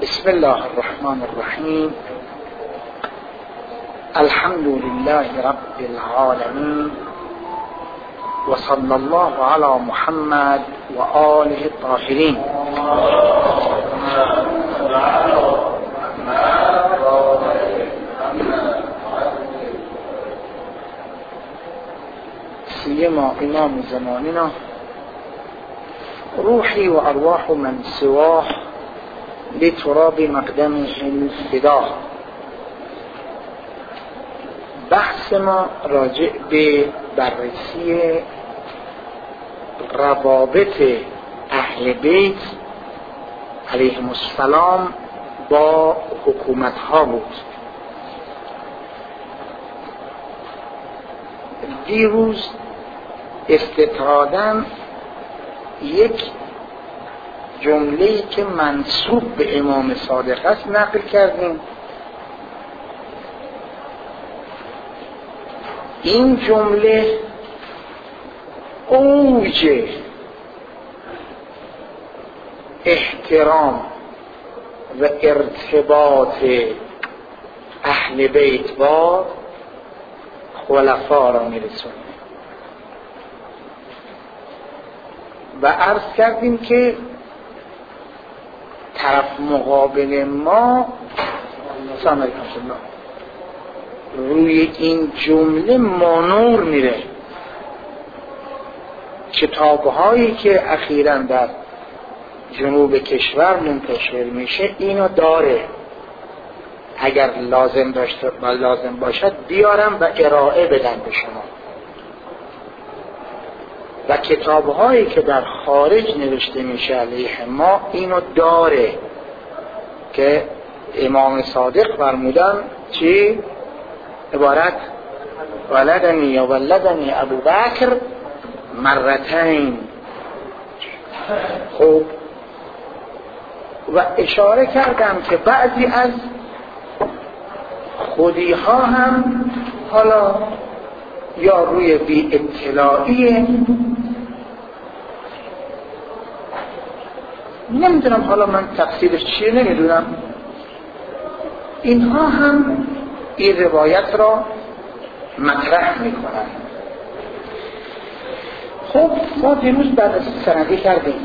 بسم الله الرحمن الرحیم. الحمد لله رب العالمین و صلی الله علی محمد و آله الطاهرین. سیما امام زماننا روحی و ارواح من سواه لتراب مقدمه الفدا. بحث ما راجع به بررسی روابط اهل بیت علیهم السلام با حکومت ها بود. دیروز استطرادا یک جمله‌ای که منسوب به امام صادق است نقل کردیم. این جمله اوج احترام و ارتباط اهل بیت با خلفا را میرسونه و عرض کردیم که طرف مقابل ما سلام علیکم روی این جمله مانور میره. کتاب‌هایی که اخیراً در جنوب کشور منتشر میشه اینو داره. اگر لازم باشد بیارم و ارائه بدم به شما. و کتاب‌هایی که در خارج نوشته میشه علیه ما اینو داره که امام صادق فرمودن چی؟ عبارت ولدنی و ولدنی ابوبکر مرتین. خب و اشاره کردم که بعضی از خودی ها هم حالا یا روی بی اطلاعیه، نمیدونم حالا من تفسیرش چیه نمیدونم، اینها هم این روایت را مطرح میکنن. خب ما دیروز بررسی سندی کردیم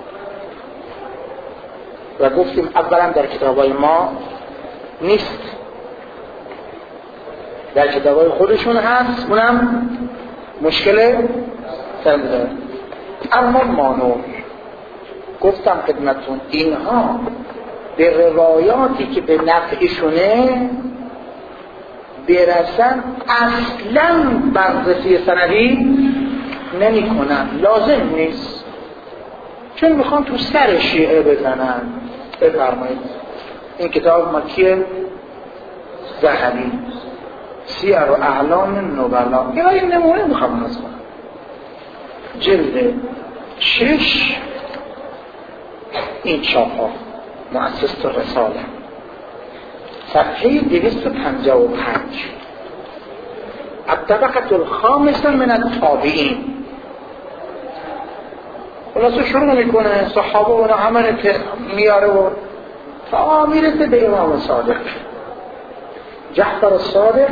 و گفتیم اولا در کتابای ما نیست، در کتابای خودشون هست، اونم مشکل سند داره. اما مانور گفتم خدمتون اینها به روایاتی که به نفعشونه برسن اصلا بررسی سندی نمی کنن، لازم نیست، چون میخوان تو سر شیعه بزنن. بفرمایید این کتاب مکیه ذهبی سیر و اعلام نبلا، این نمونه میخوام از کنم. جلد 6 این چاپ ها مؤسسه رساله صفحه 255 الطبقه الخامسه من التابعین. خلاصه شروع میکنه صحابه و عمل میاره و تا میرسه به امام صادق جعفر الصادق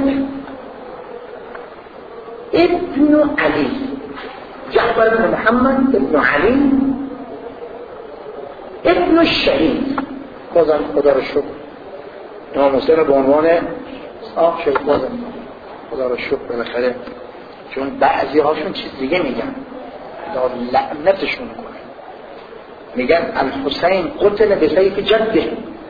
ابن علی، جعفر ابن محمد ابن علی ابن الشهید. بازم خدا رو شکر امام حسین به عنوان شهید، بازم خدا رو شکر بالاخره، چون بعضی هاشون چیز دیگه میگن لعنتشون کنه، میگن الحسین قتل به سیف جده.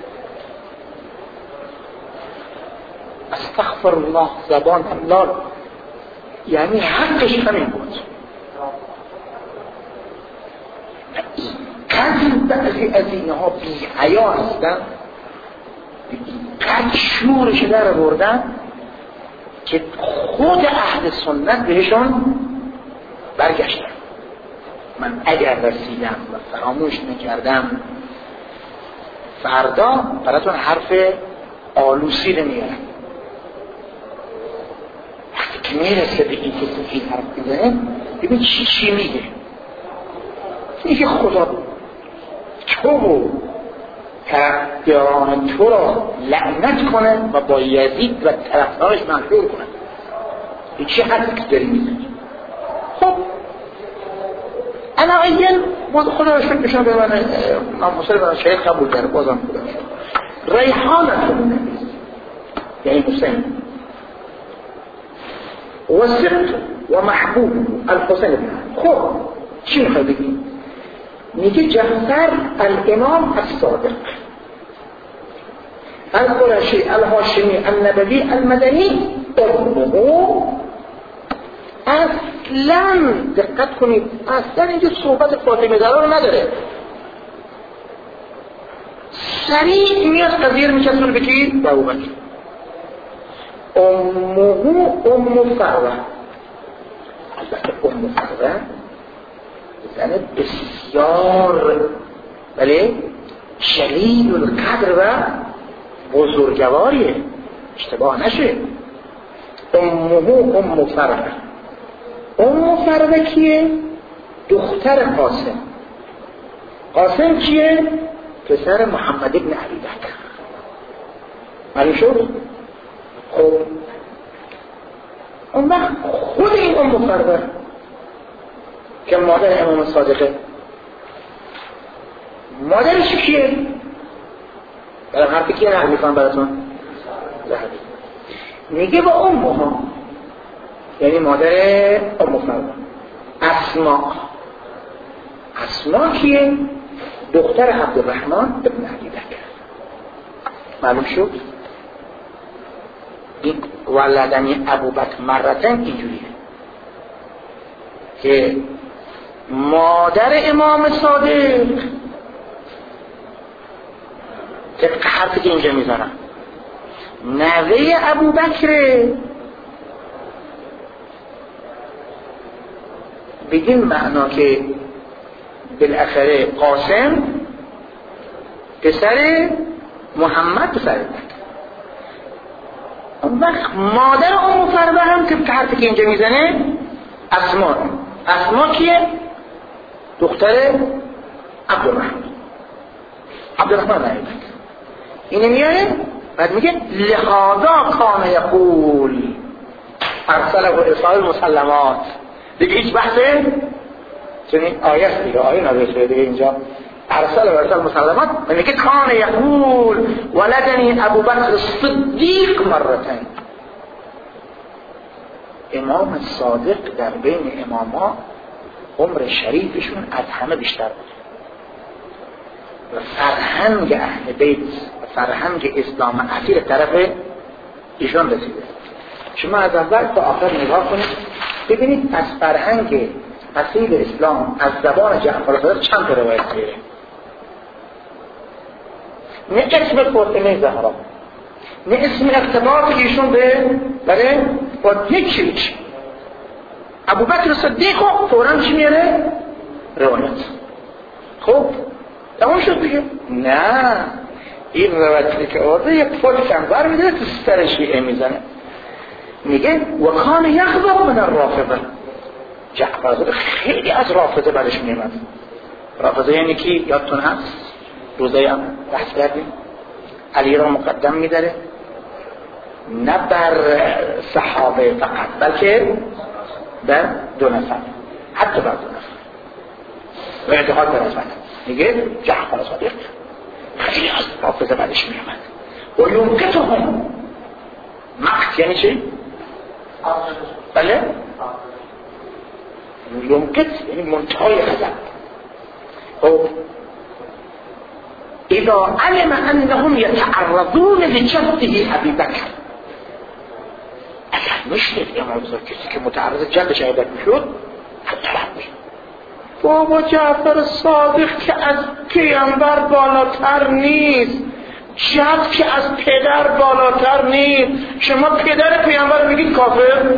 استغفر الله، زبان الله، یعنی حقش همین بود. بعضی از اینها بی حیا هستن، قد شورش در بردن که خود اهل سنت بهشون برگشتن. من اگر رسیدم و فراموش نکردم فردا براتون حرف آلوسی رو میارم. وقتی که میرسه به این که این حرف میزنه ببین چی میگه. میگه خدا تو طرفداران تو را لعنت کنه و با یزید و طرفدارش مغرور کنه. این چه حدی که داری میزنی؟ خب انا ایل خدا رو شکر بشون به من مسئله برای شهید قبول کرده بازم خدا رو شکر. ریحانت یعنی حسین و سبت و محبوب الحسین ابن علی. خب چی میخوای بگی؟ میگه جعفر الامام الصادق القرشی الهاشمی النبوی المدنی امه. اصلا دقت کنید، اصلا اینجا صحبت فاطمه زهرا رو نداره. سریع میاد قضیه رو میکسونه به کی؟ به ابوبکر. امه ام فروه. البته ام فروه زن بسیار ولی شلیل القدر و بزرگواریه، اشتباه نشه. امه ام فروه. ام فروه کیه؟ دختر قاسم. قاسم کیه؟ پسر محمد ابن علی بکر. معلوم شد؟ خب اون وقت خود این ام فروه که مادر امام صادقه، مادرش کیه؟ برای حرفی کیه نقل میکنم براتون؟ زهبی. میگه با امها، یعنی مادر ام فروه. اسما کیه؟ دختر عبدالرحمن ابن علی بکر. معلوم شد؟ این ولدنی ابوبکر مرتن اینجوریه که مادر امام صادق طبق حرفی که اینجا میزنم نوه ابوبکر. بدین معنا که بالاخره قاسم پسر محمد پسر بکر. اون وقت مادر ام فروه هم که حرفی که اینجا میزنه اسما کیه؟ دختر عبدالرحمن نعیبک. اینه میاره بعد میگه لحاظا کان یقول ارسله و ارسال مسلمات. دیگه هیچ بحثه چنین آیه است دیگه، آیه نوشته دیگه اینجا ارسل و ارسال مسلمات. میگه کان یقول ولدنی ابوبکر صدیق مرتين. امام صادق در بین اماما عمر شریفشون از همه بیشتر بود و فرهنگ اهل بیت و فرهنگ اسلام اصیل طرف ایشون رسیده. شما از اول تا آخر نگاه کنید ببینید از فرهنگ اصیل اسلام از زبان جعفر صادق چند تا روایت میره. نه اسم فاطمه زهرا، نه اسم ارتباط ایشون به با یک چیز ابوبکر صدیق فوراً چی میاره؟ روایت. خب تمام شد دیگه. نه این روایتی که آورده یک فوت کمبر میده تو سر شیعه میزنه. میگه و کان یغضب من الرافضه. جعفر خیلی از رافضه بعدش میاد. رافضه یعنی کی؟ یادتون هست روزه هم بحث کردیم علی را مقدم میداره نه بر صحابه فقط بلکه بر دو نفر، حتی بر دو نفر و اعتقاد بر از من. میگه جعفر صادق خیلی از رافضه بعدش میامد و یمقتهم. مقت یعنی چی؟ بله؟ یمقت یعنی منتهای غضب. خب اذا علم انهم يتعرضون لجده ابي بکر، اگر میشنید امام بزرگ کسی که متعرض جدش ابی بکر میشد حتی میشد. بابا جعفر صادق که از پیامبر بالاتر نیست، جد که از پدر بالاتر نیست. شما پدر پیامبر میگید کافر؟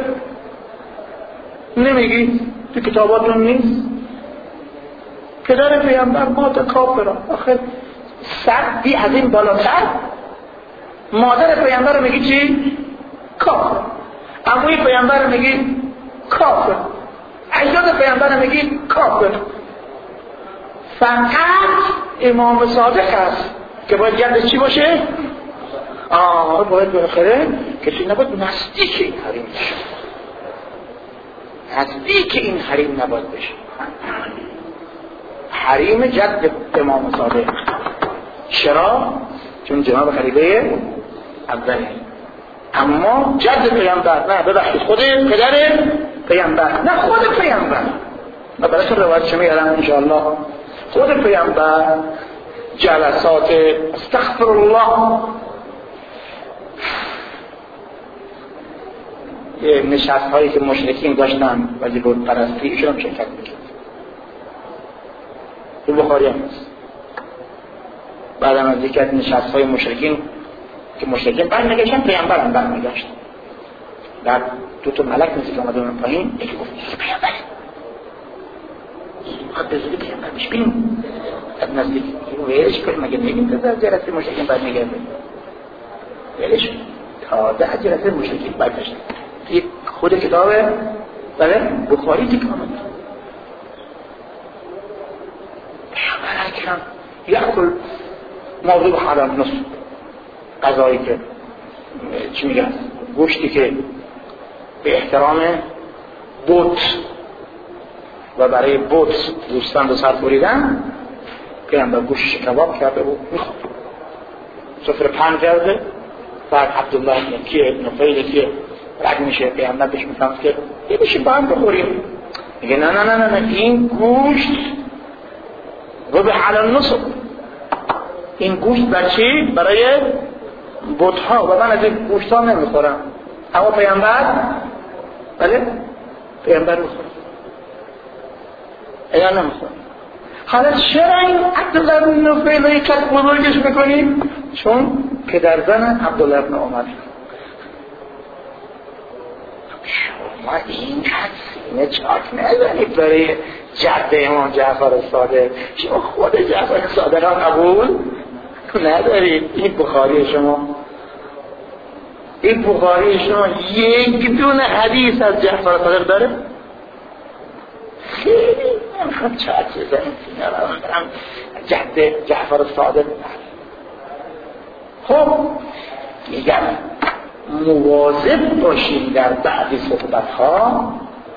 نمیگید؟ تو کتاباتون نیست؟ پدر پیامبر مات کافر. آخه صدی از این بالاتر مادر پیامبر رو میگی چی؟ کافر. عموی پیامبر رو میگی کافر. اجداد پیامبر رو میگی کافر. فقط امام صادق است که باید جدش چی باشه؟ باید بالاخره کسی نباید نزدیک این حریم بشه، نزدیک این حریم نباید بشه. حریم جد امام صادق. چرا؟ چون جناب خلیفه اولی، اما جد پیامبر نه، ببخشید خود پدر پیامبر نه، خود پیامبر. و براتون روایت میارم انشاءالله. خود پیامبر جلسات استغفر الله، نشست هایی که مشرکین داشتن ولی بود پرستی ایشون هم شرکت میکرد. تو بخاری هم هست. بعد از یکی از نشست های مشرکین که مشرکین برنگشتن، پیامبر هم برنگشت. بعد دو ملک مثل که آمده اون پایین، یکی گفت این پیامبره، خواهد بزرگی پیامبر بشه، بینیم از نزدیک ویرش کنیم. مگه نگیم که از جلسه مشرکین برنگرده، ویرش تا 10 جلسه مشرکین برگشتن. یک خود کتابه بله بخاری تک آمد. پیامبر اکرم یأکل موضوع حرام نصف، غذایی که چی میگن، گوشتی که به احترام بوت و برای بوت دوستان رو سر بریدن، پیامبر گوشش کباب کرده بود میخورد، سفره پهن کرده. بعد عبدالله ابن کیه نفیل کیه رد میشه، پیامبر بهش میفهمد که یه بشیم با هم بخوریم. میگه نه نه نه نه، این گوشت ذبح علی النصب، این گوشت بچی برای بت‌ها و من از این گوشت‌ها نمیخورم. اما پیامبر بله پیامبر میخوره، اینا نمیخوره. حالا چرا این عبدالله بن نفیل رو یک بزرگش میکنیم؟ چون پدر زن عبدالله بن عمر. شما این حسینه چاک نزنید برای جد امام جعفر صادق. شما خود جعفر صادق هم قبول ندارید. این بخاری شما، این بخاری شما یک دونه حدیث از جعفر صادق داره؟ خیلی نمیخواد چاک بزنید جد جعفر صادق. خب میگم مواظب باشیم در بعضی صحبت‌ها.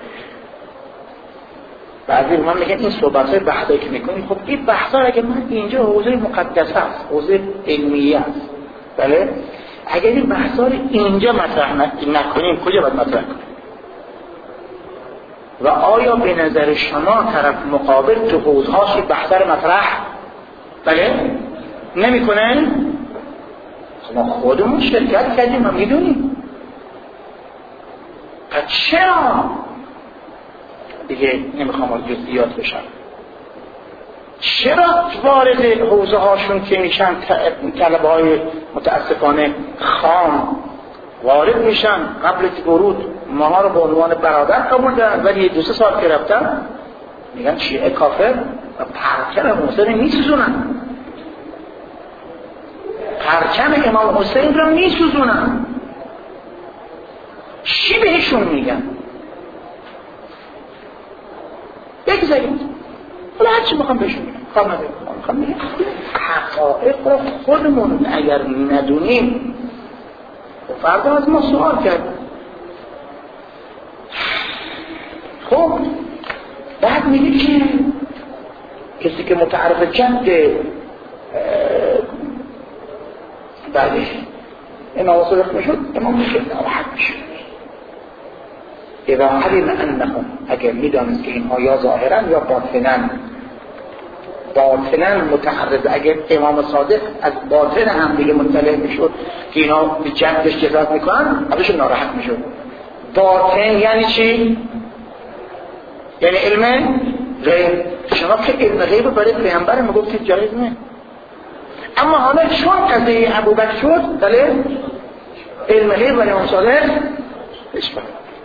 بعضی من میگن این صحبت‌های بحثایی که میکنیم، خب این بحثا اگه من اینجا حوزه مقدس است، حوزه علمیه است، بله، اگر این بحثا رو اینجا مطرح نکنیم کجا باید مطرح کنیم؟ و آیا به نظر شما طرف مقابل تو حوزهاش بحثا رو مطرح بله نمیکنه؟ ما خودمون شرکت کردیم و میدونیم. پس چرا دیگه نمیخوام جزئیات بشم، چرا وارد حوزه هاشون که میشن طلبه های متاسفانه خام وارد میشن، قبل از ورود ما رو به عنوان برادر قبول دارن، ولی 2-3 سال که رفتن میگن شیعه کافر و پرچم حسین میسوزونن، پرچم امام حسین رو میسوزونن. چی بهشون میگن؟ بگذارید ولی هرچی بخوام بهشون میگن، خواهم میگن حقایق رو خودمون اگر ندونیم فردا از ما سوال کرد. خب بعد میگه که کسی که متعرف جد بعدش امام صادق میشد، امام میشد ناراحت میشد. اذا علم انهم، اگر میدانست که اینها یا ظاهرا یا باطنا متعرض، اگر امام صادق از باطن هم دیگه مطلع میشد که اینا به جدش جزات میکنن، ازشون ناراحت میشد. باطن یعنی چی؟ یعنی علم غیب. شما که علم غیب برای پیامبر میگفتید جایز نه، اما حالا چون قضیه ابوبکر شد بله علم غیب برای امام صادق اشبه.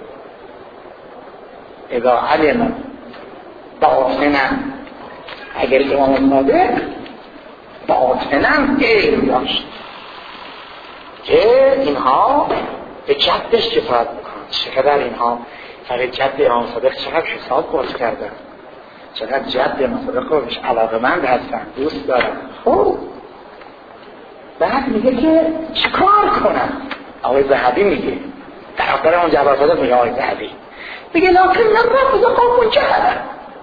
اذا علم باطنا، اگر امام صادق باطنا علم داشت که اینها به جدش کفایت میکنن، چقدر اینها برای جد امام صادق چقدر حساب باز کردن، چقدر جد امام صادق رو بهش علاقه‌مند هستن، دوست دارن. خب بعد میگه که چیکار کنم؟ آقای ذهبی میگه، طرفدار اون جبار صادق میگه آقای ذهبی میگه لکن الرافضه قوم جهله.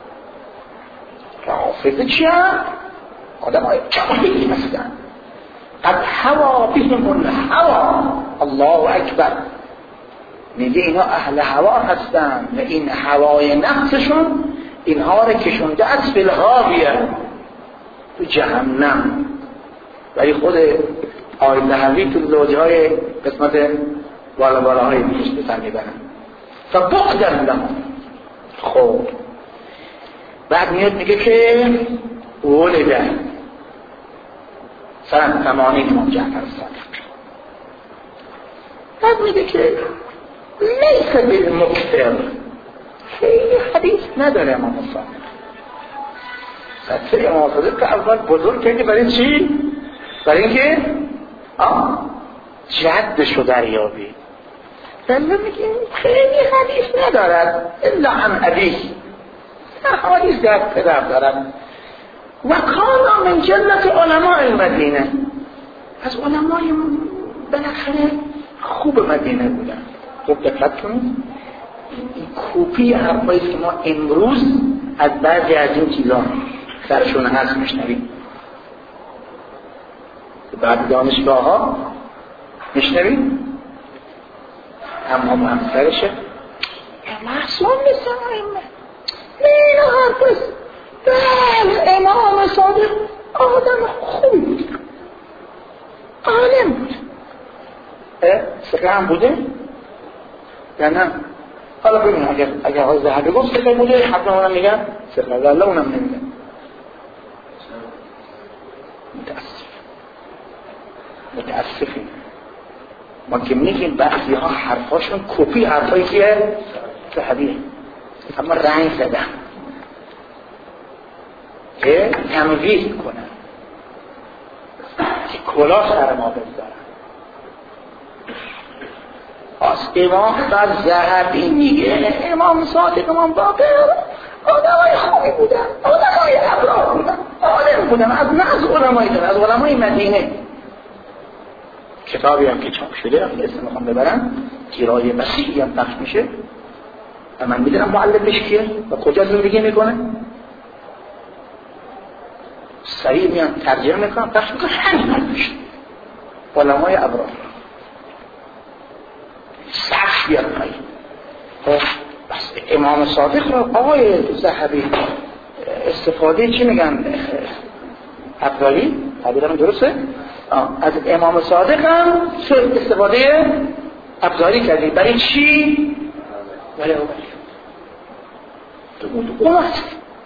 رافضه چی هم؟ آدم های جاهلی هستن. قد هوا بهم الهوا. الله اکبر. میگه اینا اهل هوا هستن و این هوای نفسشون اینها رو کشونده از فی الغاویه، تو جهنم. ولی خود آقای ذهبی تو زوجهای قسمت بالاهای بیش بسر میبرن فبعدن لهم. خب بعد میاد میگه که ولده سنه 80 امام جعفر صادق. بعد میگه که لیس بالمکثر، خیلی حدیث نداره امام صادق. سطح امام صادق که اول بزرگ کردی برای چی؟ برای اینکه جدشو دریابی. ولی میگه خیلی حدیث ندارد الا عن ابیه، حدیث در پدر دارد. و کان من جلت علماء المدینه، از علمای بالاخره خوب مدینه بودن. خوب دقت کنید، این کپی حرفایی که ما امروز از بعضی از این چیزا سرشون هست میشنویم، بعد دانشگاه ها میشنویم اما همسرشه محصول نیستم این حرف است. بله امام صادق آدم خوبی بود، عالم بود. سقه هم بوده یا نه؟ حالا ببینیم اگر های ذهبی گفت سقه بوده حتما اونم میگن سقه، والله اونم نمیگن. متاسفیم ما که میگیم بعضی ها حرفاشون کپی حرفایی که ذهبیه، اما رنگ زدن که تمویل کنن که کلاه سر ما بذارن. امام بعد ذهبی میگه امام صادق امام باقر آدمای خوبی بودن، آدمای ابرار بودن، عالم بودن، از نزد علمای دن، از علمای مدینه. کتابی هم که چاپ شده اسم میخوام ببرم، تیرای وسیعی هم پخش میشه و من میدونم مؤلفش کیه و کجا زندگی میکنه. سریع میان ترجمه میکنم پخش میکنم، همین حرفش علمای ابرار سخت بیاد پایین. بس امام صادق رو آقای ذهبی استفاده چی میگن ابزاری، تعبیرم درسته؟ از امام صادق هم استفاده ابزاری کردی. برای چی؟ برای اومد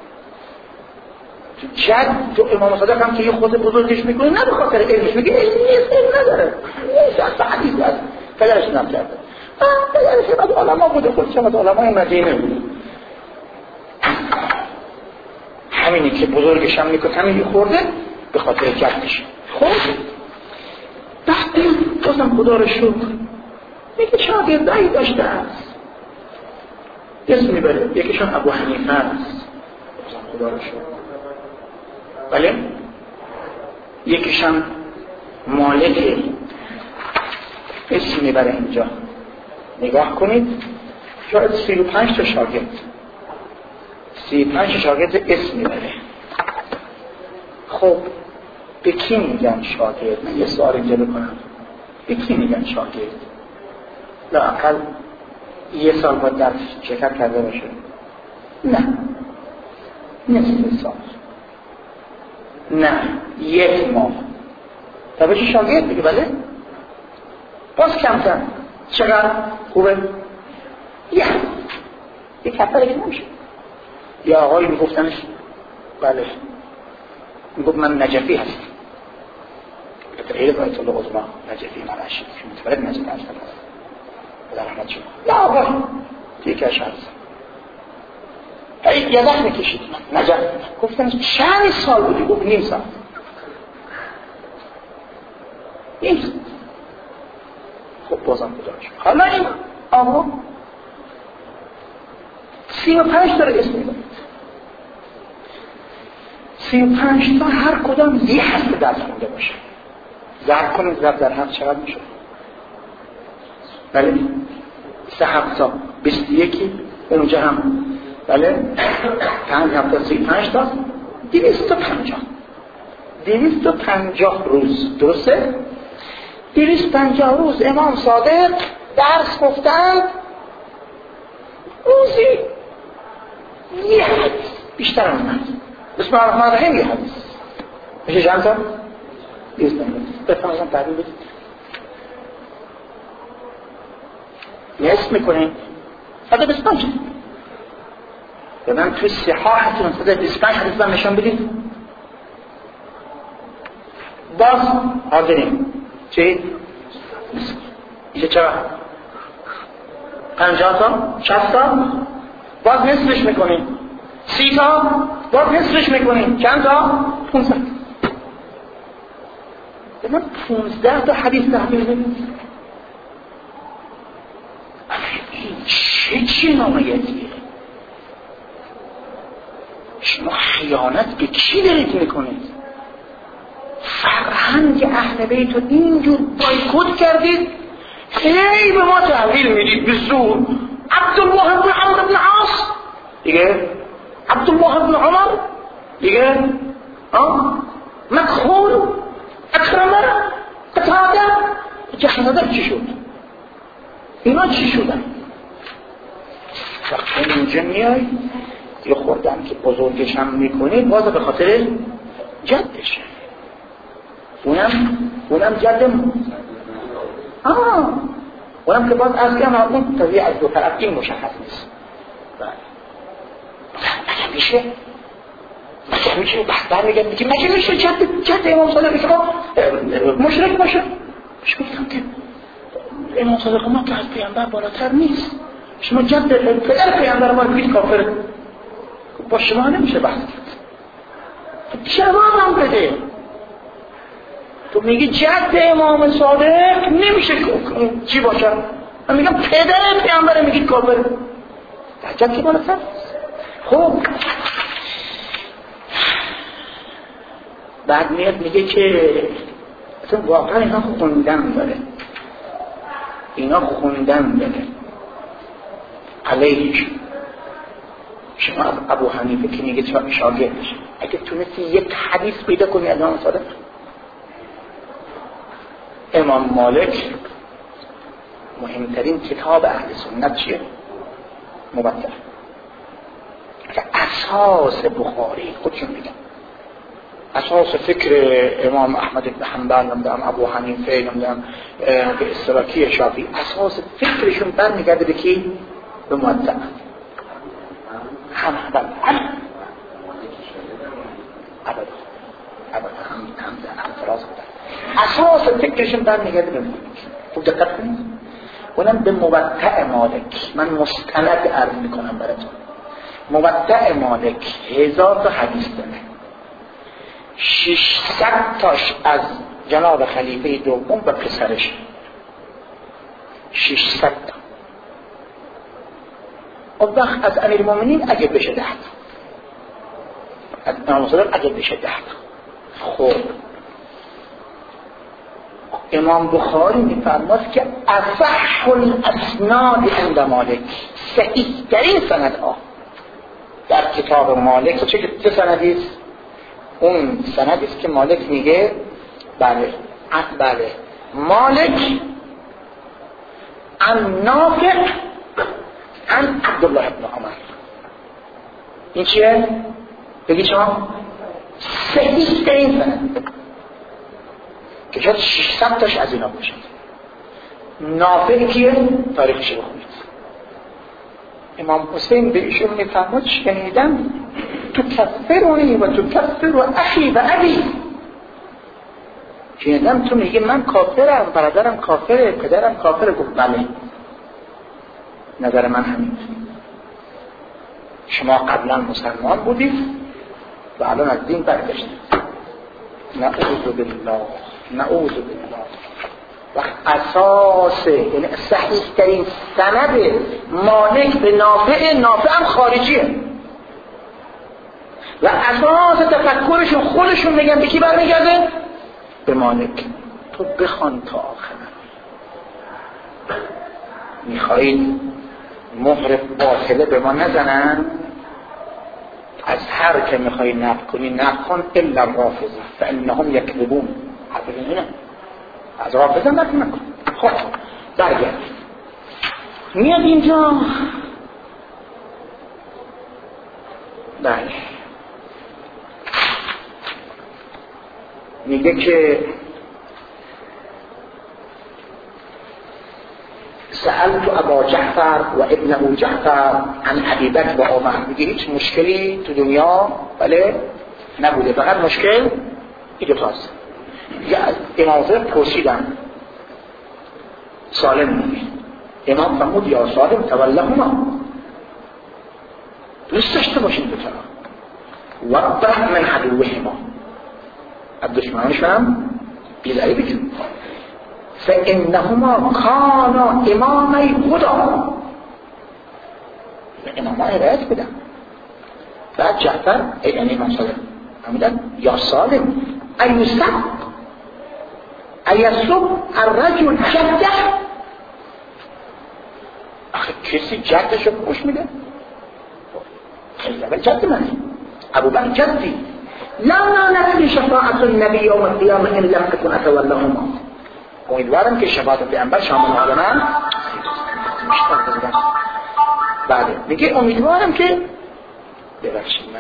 جد امام صادق هم که یه خود بزرگش میکنه نه به خاطر علمش، میگه علم نداره، شخص حدیث هست، پدرش نم کرده، پدرش از علما بوده، خودش از علمای مدینه بوده. همینی که بزرگش هم میکنه همینی خورده به خاطر جدش. خب بعد بازم خدا رو شکر میگه شاگردایی داشته است، اسم میبره، یکیشون ابو حنیفه است، بازم خدا رو شکر. بله یکیشون مالک، اسم میبره. اینجا نگاه کنید شاید 35 تا شاگرد، 35 شاگرد اسم میبره. خب به کی میگن شاگرد؟ من یه سوال اینجا بکنم، به کی میگن شاگرد؟ لااقل یه سال باید درس شرکت کرده باشه؟ نه نصف سال، نه یک ماه تا بشه شاگرد بگه بله؟ باز کمتر چقدر خوبه؟ یک هفته دیگه نمیشه. یا آقایی میگفتنش بله میگفت من نجفی هستم، غیر بایت الله عظما نجفی مرشد که متولد نجف هستم در رحمت شما. نه آقای دیگه شهر هستم یه وقت میکشید نجف. گفتن چند سال بودی؟ گفت نیم سال. نیم سال. خب بازم خداش. حالا این آقا 35 داره اسم میدونید، 35 تا هر کدام یه هفته درس خونده باشه، ضرب کنید ضرب در 7 چقدر میشه؟ بله 3 تا 21 اونجا هم بله 5 هفته 35 تا 250 روز درسته؟ 250 روز امام صادق درس گفتند روزی یه حدیث بیشتر هم نه بسم الله الرحمن الرحیم یه حدیث میشه چند تا؟ 250 بفرمایید تعبیر بدید نصف میکنیم 125 به من توی صحاحتون 125 حدیث من نشان بدید باز حاضرین چی؟ میشه چرا؟ 50 تا 60 تا باز نصفش میکنیم 30 تا باز نصفش میکنیم چند تا؟ 15 به من 15 تا حدیث تحویل بدید این چه جنایتیه؟ شما خیانت به کی دارید میکنید؟ فرهنگ اهل بیت رو اینجور بایکوت کردید هی به ما تحویل میدید به زور عبدالله بن عمرو بن عاص دیگه عبدالله بن عمر دیگه مکحول اکرمه قتاده جهنده چی شد؟ اینا چی شدن؟ وقتی اینجا میای یه خوردم که بزرگش هم میکنید باز به خاطر جدشه اونم جد اونم که باز از که اون تضییع از دو طرف این مشخص نیست مگه میشه بحث برمیگرد میگه مگه میشه جد امام صادق شما مشرک باشه مش میگم که امام صادق ما که از پیامبر بالاتر نیست شما جد پدر پیامبر ما بگید کافر با شما نمیشه بحث جوابم بده تو میگی جد امام صادق نمیشه چی باشه من میگم پدر پیامبر میگید کافر جد که بالاتر خب بعد میاد میگه که اصلا واقعا اینا خوندن داره علیهش شما ابو حنیفه که میگه شاگردش اگه تونستی یک حدیث پیدا کنی از امام صادق امام مالک مهمترین کتاب اهل سنت چیه؟ موطأ که اساس بخاری خودشون میگن اساس فکر امام احمد بن حنبل نمیدونم ابو حنیفه نمیدونم به اصطلاحی شافعی اساس فکرشون برمیگرده به کی؟ به موطأ هم فراز بودن اساس فکرشون برمیگرده به موطأ خوب دقت کنید اونم به موطأ مالک من مستند عرض میکنم براتون موطأ مالک 1000 تا حدیث داره 600 تاش از جناب خلیفه دوم و پسرش 600 تا اون وقت از امیر المؤمنین اگه بشه 10 تا از امام صادق اگه بشه 10 تا خب امام بخاری میفرماد که اصح الاسناد عند مالک صحیح ترین سندها در کتاب مالک چه سندی است؟ اون سندی است که مالک میگه بله مالک عن نافع عن عبدالله بن عمر این چیه؟ بگی شما صحیح ترین سند که شاید 600 تاش از اینا باشد نافع کیه؟ تاریخش بخونید امام حسین به ایشون میفرماد شنیدم تو کفرونی و تو کفر و اخی و ابی شنیدم تو میگه من کافرم برادرم کافره پدرم کافره گفت بله نظر من همین شما قبلا مسلمان بودید و الان از دین برگشتید نعوذ بالله وقت اساس یعنی صحیح ترین سند مالک به نافع هم خارجیه و اساس تفکرشون خودشون میگن به کی برمیگرده؟ به مالک تو بخوان تا آخر. میخواید مهر باطله به ما نزنن؟ از هر که میخوایی نقد کنی نقد کن الا رافضه فانهم یکذبون. حرف اینه، از رافضه نقد نکن. خب برگرد. میاد اینجا بله میگه که سألت ابا جعفر و ابنه جعفر عن ابی بکر و عمر. میگه هیچ مشکلی تو دنیا بله نبوده، فقط مشکل این دوتاست. میگه از امام حسین پرسیدم سالم میگه، امام فرمود یا سالم تولهما، دوست داشته باشین دوتا و ربه من عدوهما، از دشمنانشون هم بیزاری بکن. فانهما کانا امامی خدا، اماما هدایت بدن. بعد جعفر یعنی امام صادق فرمودن یا سالم ایسب ایسب الرجل جده، آخه کسی جدشو خوش میده؟ خیلی اول جد منه ابو بکر جدی لا نفی شفاعت النبی یوم القیامه ان لم تكن اتولهما. امیدوارم که شفاعت پیامبر شامل حال من بله میگه امیدوارم که ببخشید من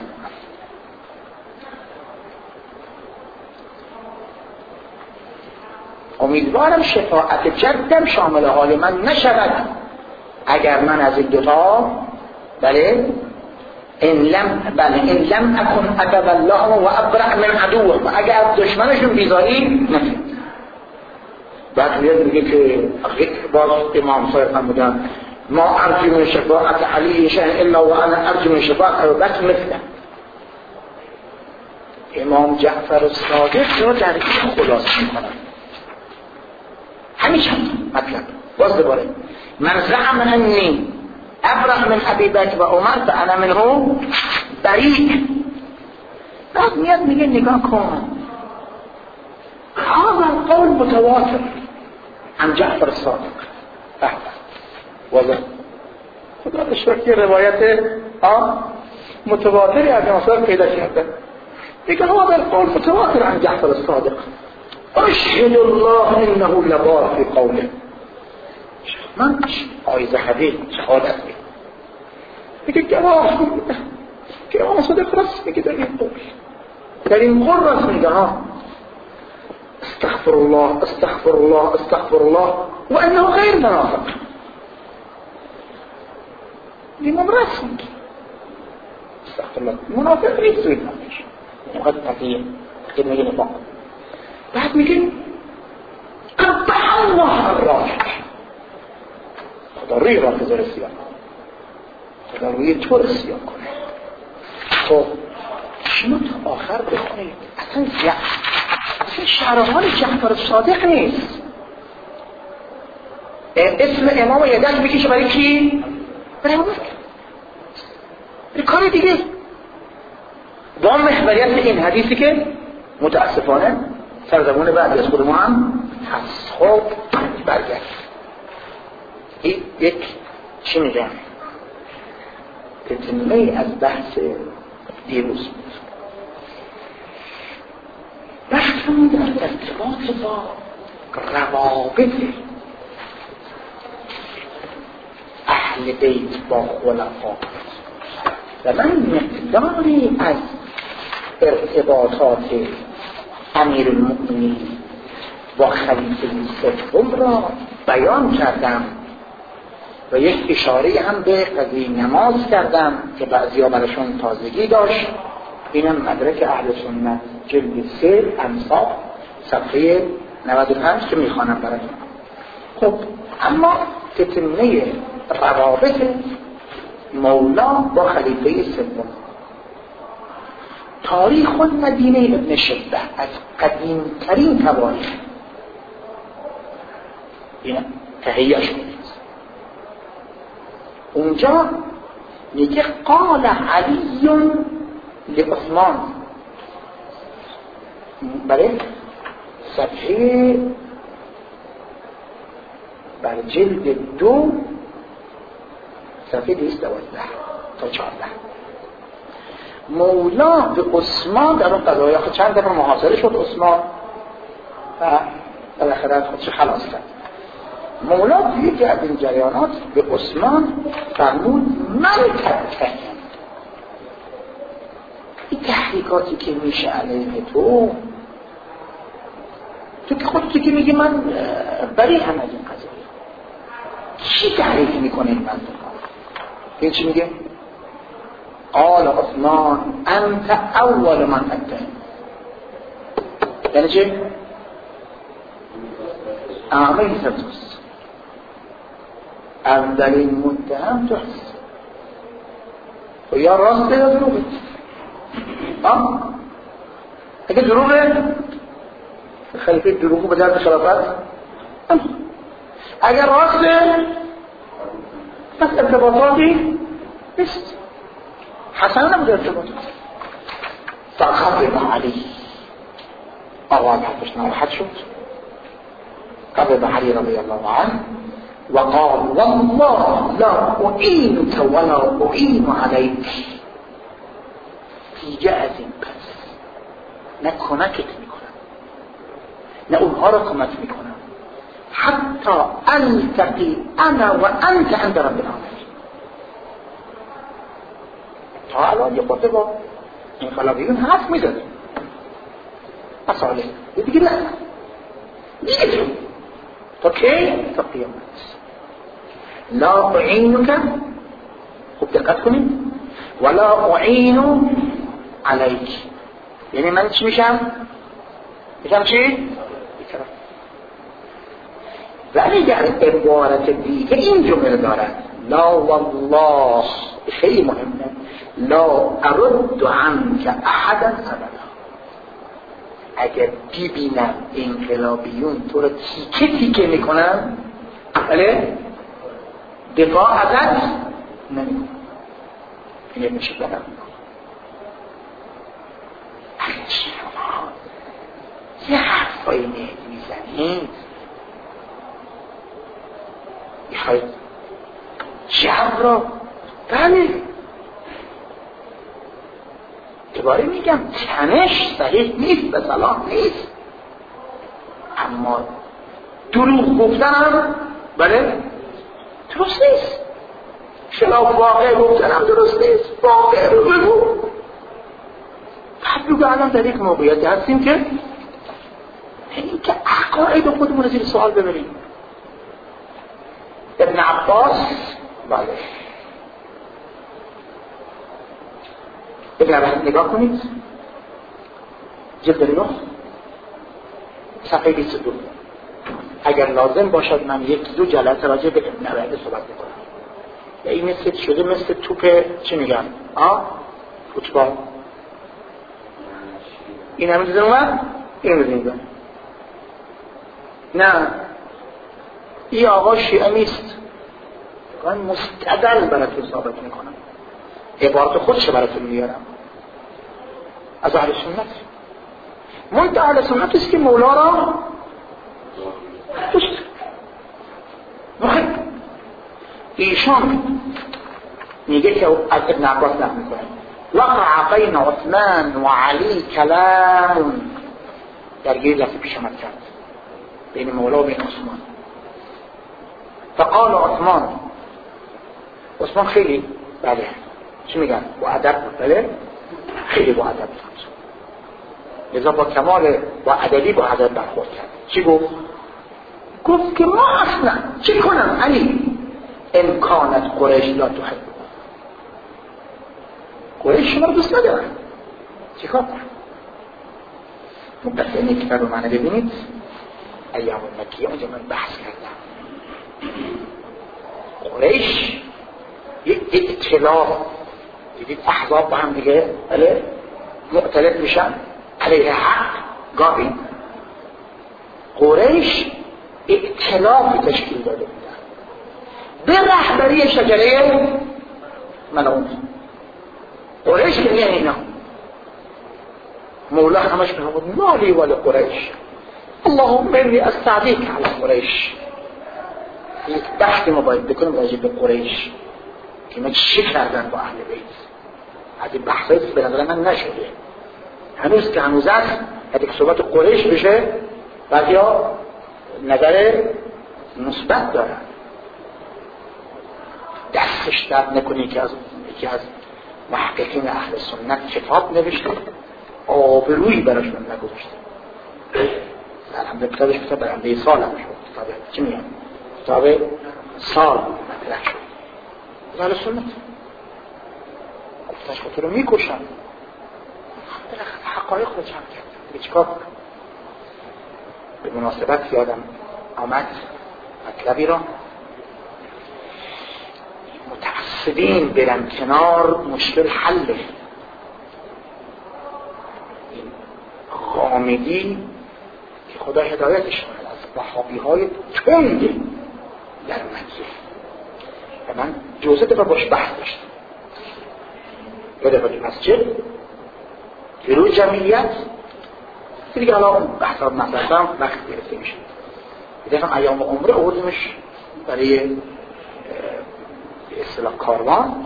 امیدوارم شفاعت جدم شامل حال من نشود اگر من از این دوتا بله ان لم اكن اتولهم و ابرأ من عدوهم، اگر دشمنشون بیزاری نکنید. بعد میگه که باز امام صادق فرمودن ما ارجو من شفاعت علی شیئا الا وانا ارجو من شفاعت ابوبکر مثله. امام جعفر صادق رو در این خلاصه میکنن همیشه مطلب باز دوباره من زعم انی ابرأ من ابی بکر و عمر فانا منه بریء. بعد میاد میگه نگاه کن هذا القول متواتر عن جعفر الصادق. واضح خدا بشرکی روایت متواتری از امام پیدا کرده. میگه هذا القول متواتر عن جعفر الصادق اشهد الله انه لبار في قوله. من آیز حدیث شهادت میگه گواه که امام صادق راست میگه در این قول راست میگه استغفر الله استغفر الله استغفر الله و انه غیر منافق. امام راست میگه استغفر الله منافق نیست توی کارش اینقدر تقیه خیلی میگه نفاق. بعد میگه قبح الله الراجح، خدا روی رافضه رسیان خدا روی تو رسیان کنه. خب شما تا آخر بخونید اصلا شرحال جعفر صادق نیست. اسم امام یدک میکشه برای کی؟ برای امام برای کار دیگه با محوریت این حدیثی که متاسفانه سرزبون بعد از خود ما هم هست. خب برگرد یک چی میگم تتمه از بحث دیروز بود. بحثمون در ارتباط با روابط اهل بیت با خلفا و من مقداری از ارتباطات امیر المؤمنین با خلیفه سوم را بیان کردم و یک اشاره هم به قضیه نماز کردم که بعضیا براشون تازگی داشت. اینم مدرک اهل سنت جلد 3 انصاف صفحه 95 که میخوانم براتون. خب اما تتمه روابط مولا با خلیفه سوم. تاریخ المدینه ابن شبه از قدیمترین تواریخ این تهیه شده. اونجا میگه قال علی لعثمان برای صفحه در جلد 2 صفحه 212 تا 14 مولا به عثمان در اون قضایه چند دفعه محاصره شد عثمان و بالاخره خودش خلاص کرد. مولا توی یکی از این جریانات به عثمان فرمود من تبتهم این تحریکاتی که میشه علیه تو که خودتو که میگی من بری هم از این قضایه چی تحریک میکنه این منطقه؟ این چی میگه؟ قال عثمان انت اول من اتهم. یعنی چه؟ اعمال توست اولین متهم تو هست و یا راسته یا دروغه. اگه دروغه خلیفه دروغو به درد خلافت، اگر راسته پس ارتباطاتی نیست. حسن نبود ارتباطات. فغضب علی آواز حرفش ناراحت شد. غضب علی رضی الله عنه وقال والله لا أعينك ولا أعين عليك. دیگه از این پس نه کمکت میکنم نه اونها را کمک میکنم حتی التقی انا و انت عند رب العالمین. تا الان یه خورده با این خلابیون حرف میزده اصاله دیگه نه دیگه تو تا کی؟ تا قیامت. لا اعینک، خوب دقت کنید، ولا اعین علیک. یعنی من چی میشم؟ میشم چی؟ ولی در عبارت دیگه این جمله دارد لا والله، خیلی مهمه، لا ارد عنك احدا ابدا. اگر ببینم انقلابیون تو رو تیکه تیکه میکنن بله دفاع ازت نمیکنم. این میشه بدم یه حرفایی میزنید میخواید جو را بله دوباره میگم تنش صحیح نیست و صلاح نیست، اما دروغ گفتنم بله درست نیست، خلاف واقع گفتنم درست نیست. واقع رو بگو. بعد بگو الان در یک موقعیتی هستیم که این که عقاید خودمون رو زیر سوال ببریم. ابن عباس بله ابن عباس نگاه کنید جلد 9 صفحه 22. اگر لازم باشد من یک دو جلسه راجع به ابن عباس صحبت میکنم. این مثل شده مثل توپ چی میگن؟ فوتبال. این همه دیدن اومد؟ این رو دیدن. نه این آقا شیعه نیست، من مستدل براتون ثابت میکنم، عبارت خودش براتون میارم از اهل سنت. منتها اهل سنت است که مولا را دوست محب. ایشان میگه که از ابن عباس نقل میکنه وقع بین عثمان و علی کلام، درگیری لحظه پیش آمد کرد بین مولا و بین عثمان. فقال عثمان خیلی بله چی میگن با ادب بود، بله خیلی با ادب بود، لذا با کمال با ادبی با ادب برخورد کرد. چی گفت که ما اصلا چی کنم علی امکانت قریش لا تحب، قریش شما رو دوست ندارن، چی کار کنم؟ اون دفعه این کتاب رو معنی ببینید ایام مکیه اونجا من بحث کردم. قریش یک اطلاع دیدید احزاب با هم دیگه مختلف میشن علیه حق گاهی. قریش ائتلاف تشکیل داده بودن به رهبری شجره ملعون. قریش که میگن اینا مولا همش میگه مالی ولی قریش اللهم انی استعدیک علی قریش. یک بحثی ما باید بکنیم راجع به قریش که اینا چی کردن با اهل بیت. از این بحثایی که به نظر من نشده هنوز که هنوز است، اگه صحبت قریش بشه بعضیا نظر مثبت دارن. دستش درد نکنی که یکی از محققین اهل سنت کتاب نوشته، آبرویی براشون نگذاشته. الحمدلله کتابش کتاب برنده سال هم شد. کتاب چی میگن؟ کتاب سال مطرح شد. اهل سنت گفتش که تو رو میکشن. حقایق رو جمع کرد. به چیکار کنم؟ به مناسبت یادم آمد مطلبی را، متعصبین برن کنار مشکل حله. این غامدی که خدا هدایتش کنه از وهابی های تند در مکه و من جوزه دفعه باش بحث داشتم. یه دفعه مسجد جلوی جمعیت دیگه الان بحث ها مثلا وقت گرفته میشه. یه دفعه ایام عمره آوردیمش برای به اصطلاح کاروان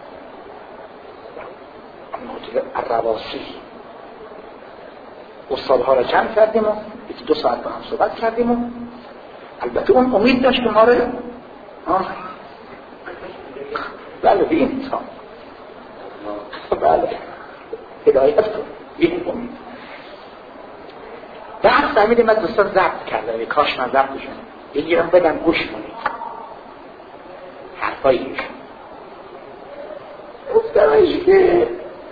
هتل الرواسی. استادها را جمع کردیم و 2 ساعت با هم صحبت کردیم و البته اون امید داشت که ما رو بله به این انسان بله هدایت کن این امید. بعد فهمیدیم از دوستان ضبط کرده کاش من ضبط بشم بگیرم بدم گوش کنید حرفاییش. گفتمش که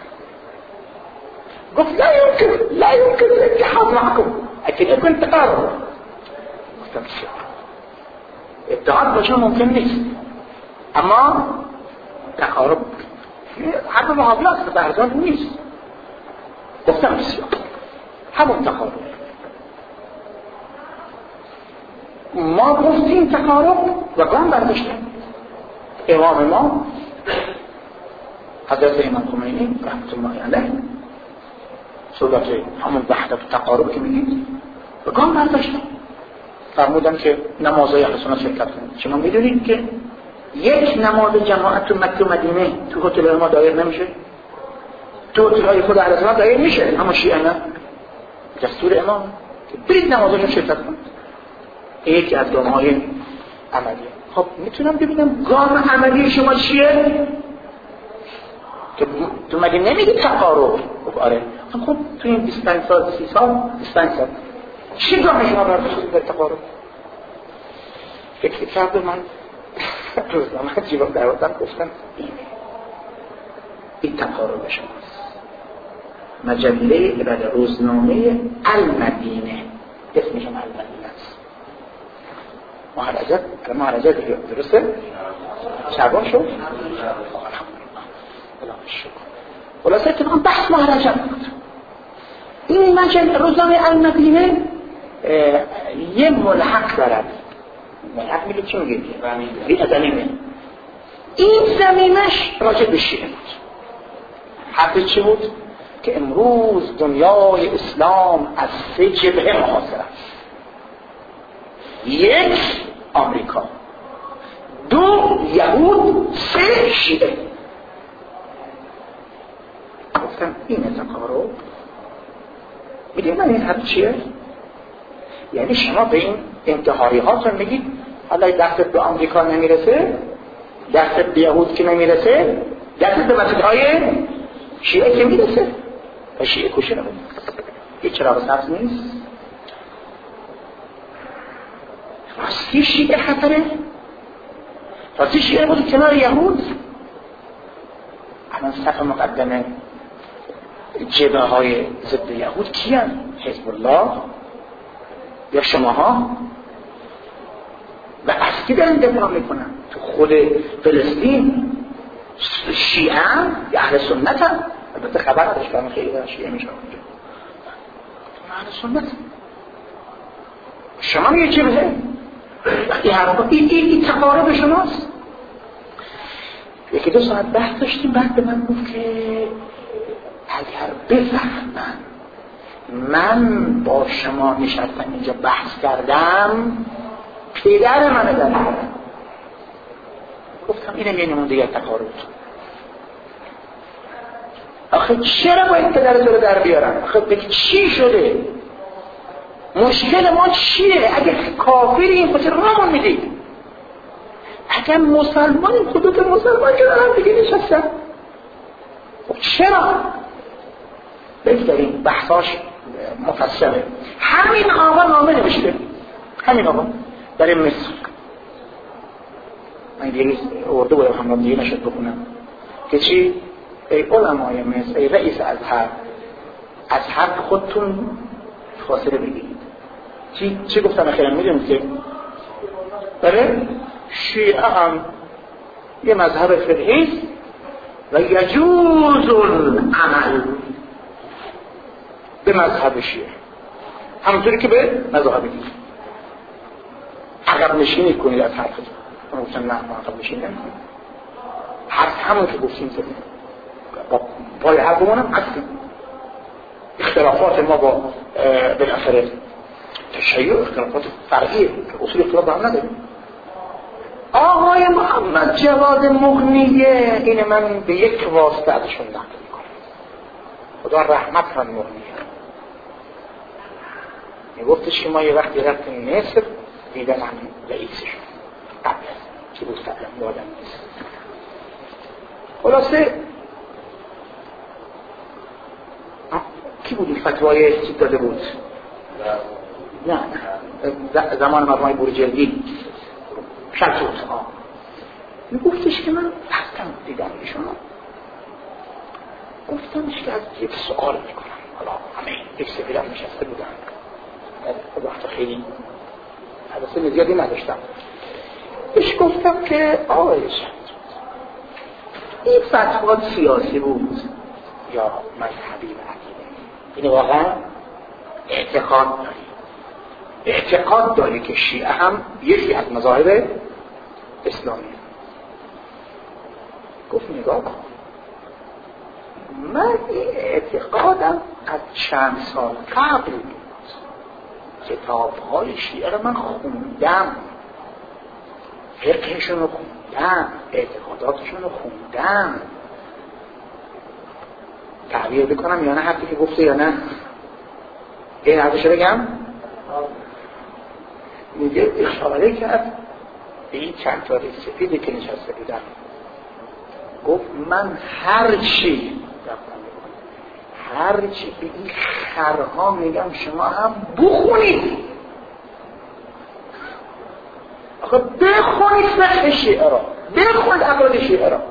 گفت لا يمكن الاتحاد معكم اكيد يمكن تقارب. گفتم چه اتحاد باشه ممکن نیست اما تقارب حرف محاولات به ارزان نیست. گفتم بسیار همون تقارب. ما گفتیم تقارب و گام برداشتیم. امام ما حضرت امام خمینی رحمت الله علیه صحبت همون وحدت تقارب که میگید و گام برداشتیم. فرمودن که نمازهای اهل سنت شرکت کنید. شما میدونید که یک نماز جماعت تو مکه و مدینه تو هتل ما دایر نمیشه، تو هتل‌های خود اهل سنت دایر میشه، اما شیعه نه. دستور امام که برید نمازهاشون شرکت کنید. یکی از گام‌های عملی. خب میتونم ببینم گام عملی شما چیه؟ که تو مگه نمیگی تقارب؟ خب آره. خب تو این 25 سال 30 سال 25 سال چی گام شما برداشتید به تقارب؟ فکر کرد من روزنامه جیبم در آوردم گفتم این تقارب شماست. مجله روزنامه المدینه اسمش هم المدینه است. مهرجت درسته؟ شعبان شد؟ خلاصه که من بحث مهرجت بود. این مجله روزنامه المدینه یه ملحق دارد. ملحق میگه چی میگه؟ این زمینه. این زمینش راجع به شیعه بود. حرف چی بود؟ که امروز دنیای اسلام از 3 جبهه محاصره است. 1 آمریکا، 2 یهود، 3 شیعه. گفتم این تقارب. میدونی من این حرف چیه؟ یعنی شما به این انتحاری هاتون میگید حالا دستت به آمریکا نمیرسه، دستت به یهود که نمیرسه، دستت به مسجدهای شیعه که میرسه و شیعه کشه نمید. هیچ چراغ سبز نیست. راستی شیعه خطره؟ راستی شیعه بود کنار یهود؟ الان صف مقدمه جبهه های ضد یهود کیان؟ حزب الله یا شماها؟ و از کی دارن دفاع میکنن؟ تو خود فلسطین شیعه هم یا اهل سنت هم. البته خبر نداشت که خیلی دارن شیعه میشن اونجا. اهل سنت شما یه جبهه وقتی حرفا این تقارب شماست. 1-2 ساعت بحث داشتیم. بعد به من گفت که اگر بفهمن من با شما نشستم اینجا بحث کردم پدر منو در گفتم اینم یه نمونه دیگه تقارب. آخه چرا باید پدر تو رو در بیارن؟ آخه بگی چی شده؟ مشکل ما چیه؟ اگه کافریم خود رامون میدید، اگر مسلمانیم خودت مسلمان که دارم دیگه نشستم. خب چرا؟ بگذاریم بحثاش مفصله. همین آقا نامه نوشته، همین آقا در مصر. من دیگه ارده بودم همون دیگه نشد بخونم که چی؟ ای علمای مصر، ای رئیس ازهر، از حق خودتون فاصله بگیرید. چی گفتم اخیراً میدونید که بله شیعه هم یه مذهب فقهی است و یجوز العمل به مذهب شیعه، همونطوری که به مذهب دیگه. عقب نشینی کنید از حرفتون. من گفتم نه، ما عقب نشینی نمی‌کنیم، همون که گفتیم زدیم با پای حرفمونم هستیم. اختلافات ما با بالاخره تشیع اختلافات فرعیه که اصول اختلاف هم نداریم. آقای محمد جواد مغنیه، این من به یک واسطه ازشون نقل میکنم، خدا رحمت کن مغنیه. میگفتش که ما یه وقتی رفتیم مصر دیدن هم رئیسشون قبل چی بود قبل یادم نیست. خلاصه کی بود این فتوای چی داده بود؟ نه زمان مرمای بورجردی شلطوت. میگفتش که من رفتم دیدم ایشون، گفتمش که از یک سؤال میکنم. حالا همه یک سفیرم نشسته بودن، وقت خیلی حدثه زیادی نداشتم. بهش گفتم که آقایش این فتوا سیاسی بود یا مذهبی و عقیده؟ این واقعا اعتقاد داری که شیعه هم یکی از مذاهب اسلامی. گفت نگاه کن، من اعتقادم از چند سال قبل بود، کتاب‌های شیعه رو من خوندم، فقهشون رو خوندم، اعتقاداتشون رو خوندم. تعبیر بکنم یا نه حرفی که گفته یا نه؟ این حرفش رو بگم؟ میگه اشاره کرد به این چند تا سفیدی که نشسته بودن. گفت من هرچی به این خرها میگم شما هم بخونید. آخه بخونید فقه شیعه را، بخونید عقاید شیعه را.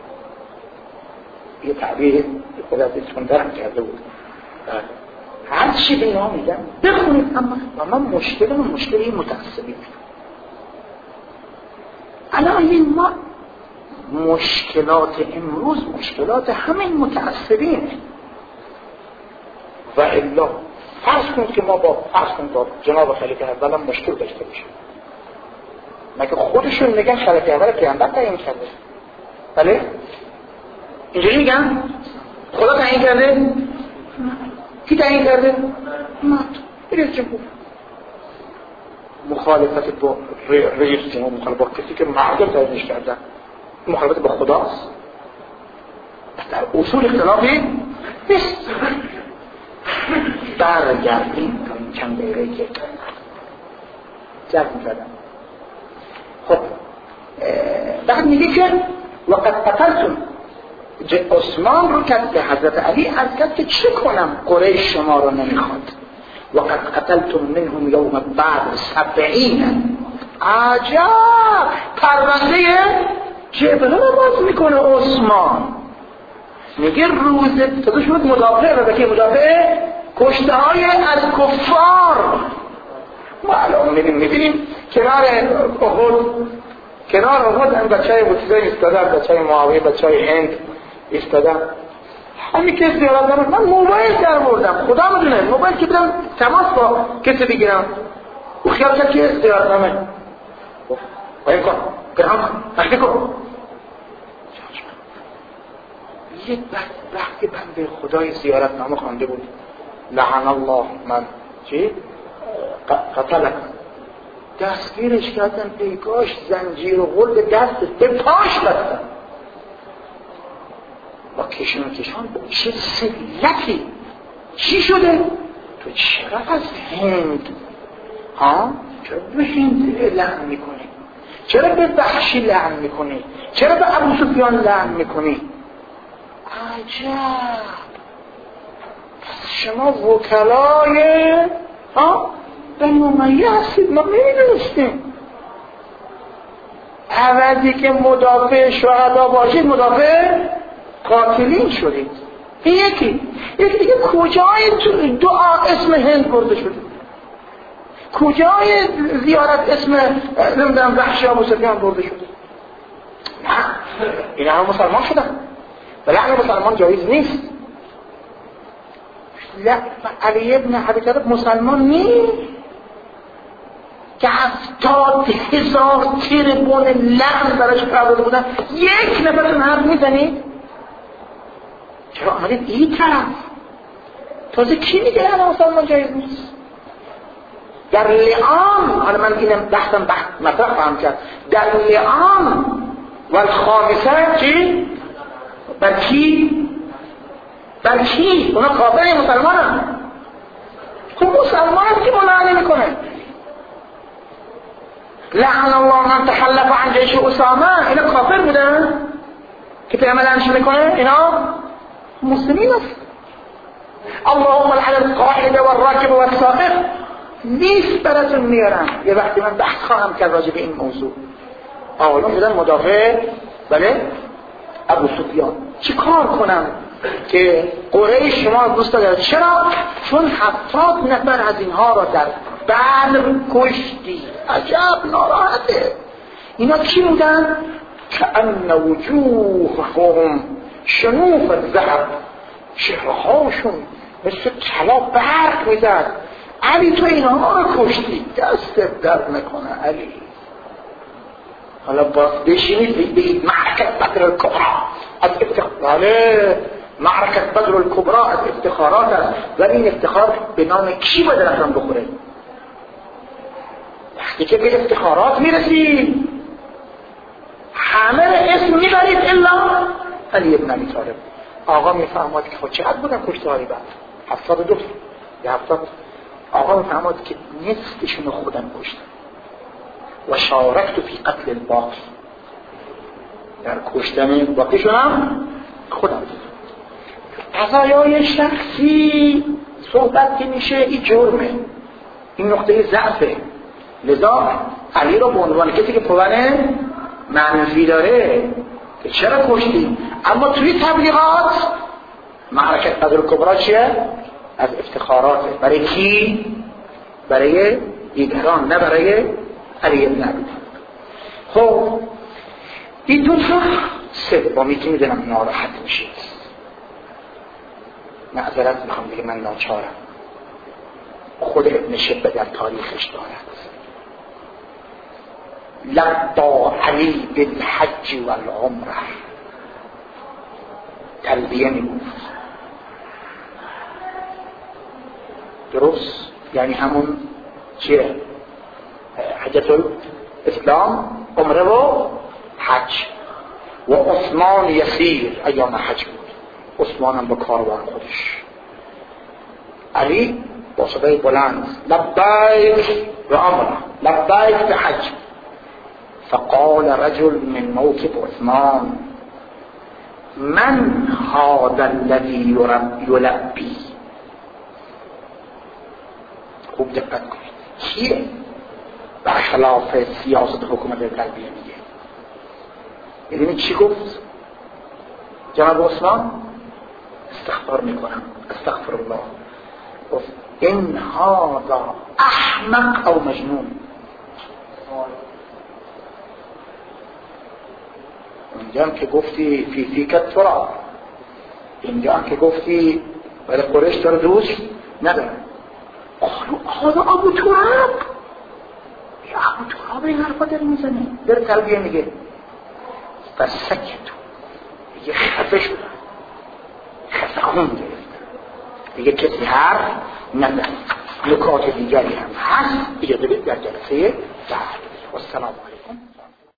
یه تعبیر خدا بیتون درم کرده بود. هرچی به اینا میگم بخونید. اما من مشکل متعصبی الان ما مشکلات امروز مشکلات همین متعصبینه. و الا فرض کنید که ما با جناب خلیفه اول هم مشکل داشته باشیم، مگه خودشون میگن خلیفه اول پیامبر تعیین کرده؟ بله اینجوری میگن خدا تعیین کرده؟ کی تعیین کرده؟ نه، رئیس جمهور. مخالفت با رئیس جمهور، مخالفت با کسی که مردم تعیینش کردن، مخالفت با خداست. در اصول اختلافی نیست. برگردیم تا این چند دقیقه که جرد می‌زدم. خب بعد میگه که وقت قتلتم عثمان رو کرد به حضرت علی از کرد که چه کنم قریش شما رو نمیخواد. وقت قتلتم منهم یوم بعد 70. عجب، پرونده جبهه رو باز میکنه عثمان. میگه روز تو شد مدافع رو بکی مدافع کشته های از کفار. ما الان میبینیم کنار احد هم بچه های بوتیزه ایستادن، بچه های معاویه، بچه های هند ایستادن. همین که زیارت دارم من موبایل در بردم، خدا میدونه موبایل که بدم تماس با کسی بگیرم او خیال کرد که زیارت نامه باید کن گرام کن مشتی کن. یک وقتی بنده خدای زیارت نامه خوانده بود لعن الله من چی؟ قتلک دستگیرش کردن، پیکاش زنجیر و غل به دستش به پاش بستن، با کشون چه سلتی. چی شده؟ تو چرا از هند چرا به هند لعن میکنی؟ چرا به وحشی لعن میکنی؟ چرا به ابو سفیان لعن میکنی؟ عجب، پس شما وکلای بنی امیه هستید، ما نمیدونستیم. عوضی که مدافع شهدا باشید مدافع قاتلین شدید. این یکی دیگه کجای دعا اسم هند برده شده؟ کجای زیارت اسم نمیدونم وحشی ابو سفیان برده شده؟ نه، این همه مسلمان شدن، لعن مسلمان جایز نیست. علی ابن ابی طالب مسلمان نیست که 70,000 تریبون لعن براش پرداخته بودن، یک نفرتون حرف میزنید؟ چرا آمدید این طرف؟ تازه کی میگه لعن مسلمان جایز نیست؟ در لعان، حالا من اینم بحثم مطرح فهم کرد، در لعان و الخامسه چی؟ بر کی؟ اونا کافر مسلمان هم. خب مسلمان هم که ملعنه میکنه. لعن الله من تخلف عن جیش اسامه، اینا کافر بودن که پیغمبر لعنش میکنه؟ اینا مسلمین هست. اللهم لعن القاعد والراكب والسائق نیست براتون میارم. یه وقتی من بحث خواهم کرد راجع به این موضوع. آقایون بودن مدافع بله ابو سفیان. چی کار کنم که قریش شما دوست دارید؟ چرا؟ چون 70 نفر از اینها را در بدر کشتی. عجب ناراحته. اینا کی بودن؟ کأن وجوههم شنوف الذهب، چهرهاشون مثل طلا برق میزد. علی تو اینها را کشتی، دست درد نکنه علی. حالا باز بشینید بگید معرکت بدر الکبرى از افتخارات، معرکت بدر الکبرى از افتخارات است. ولی این افتخار به نام کی باید رقم بخوره؟ وقتی که به افتخارات میرسید همه اسم میبرید الا علی ابن ابی طالب. آقا میفهمد که خود چقدر بودن کشته هایی بعد 72 یا 70. آقا میفهمد که نصفشون خودم کشتن و شارکت فی قتل الباقی، در کشتن باقیشون هم خودم دیدم. قضایای شخصی صحبت که میشه این جرمه، این نقطه ضعفه. لذا علی رو به عنوان کسی که پوانه منفی داره که چرا کشتی، اما توی تبلیغات معرکت بدر الکبری چیه؟ از افتخاراته. برای کی؟ برای دیگران، نه برای علی ابن ابی طالب. خب این دو تا سومی که میدونم ناراحت میشید، معذرت میخوام دیگه، من ناچارم. خود ابن شبه در تاریخش دارد لبا علی بالحج والعمره، تلبیه میگفت. درست؟ یعنی همون چیه؟ حجت الاسلام، عمره و حج. و عثمان یسیر ایام حج بود، عثمان هم با کاروان خودش. علی با صدای بلند لبیک و عمره، لبیک به حج. فقال رجل من موكب عثمان من هذا الذي يلبي. خوب دقت کنید کیه برخلاف سیاست حکومت تلبیه میگه. یعنی چی گفت جناب عثمان؟ استغفار میکنم، استغفر الله. گفت این هذا احمق او مجنون. اینجا هم که گفتی فی فیکت تراب، اینجا هم که گفتی ولی قریش داره دوست نداره. حالا ابو تراب، یا ابو تراب این حرفا داره میزنه، داره تلبیه میگه. پس سکتو دیگه خفه شدن، خفه خون گرفت دیگه، کسی حرف نزد. نکات دیگری هم هست. اجازه بدید در جلسه بعد. و السلام علیکم.